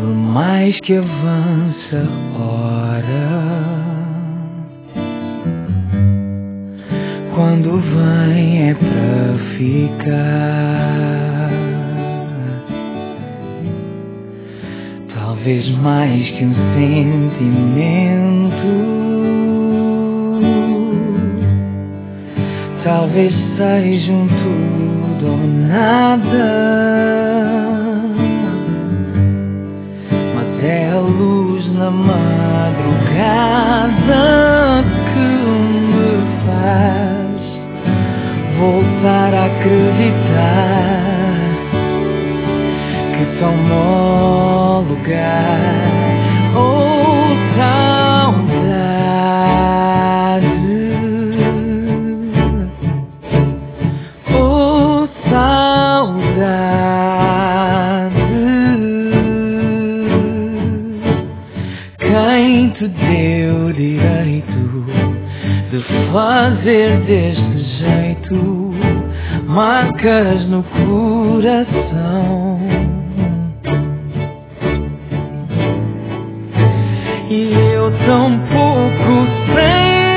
mais que avança a hora, quando vem é pra ficar. Talvez mais que um sentimento, talvez seja um tudo ou nada. É a luz na madrugada que me faz voltar a acreditar que tomou lugar. Oh, saudade, oh, saudade. Quem te deu direito de fazer deste jeito marcas no coração? E eu tão pouco sei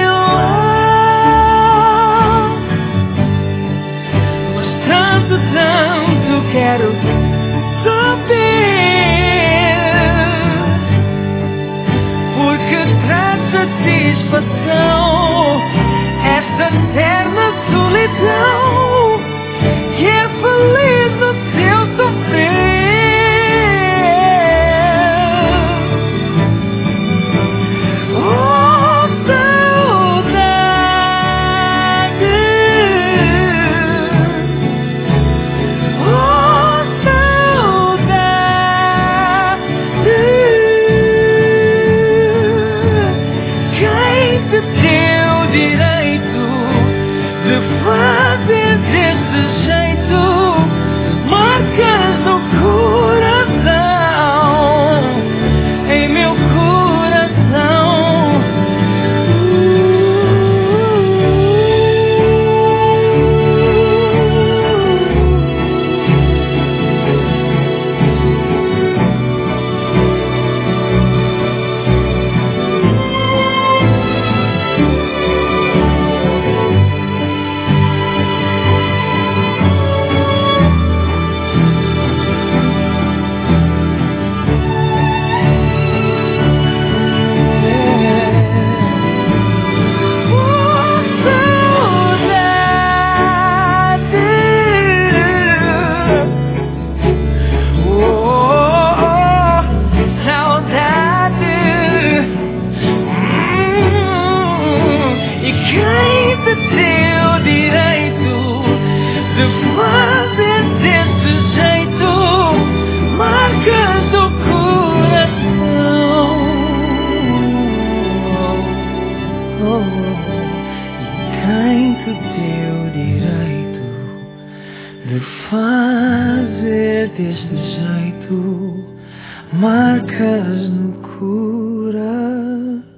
lá, mas tanto quero saber. Satisfação, esta eterna solidão que é feliz no seu sofrer. Oh, saudade, oh, saudade. Te deu direito de fazer desse jeito marcas no coração, em meu coração. Quem te deu direito de fazer deste jeito marcas no coração?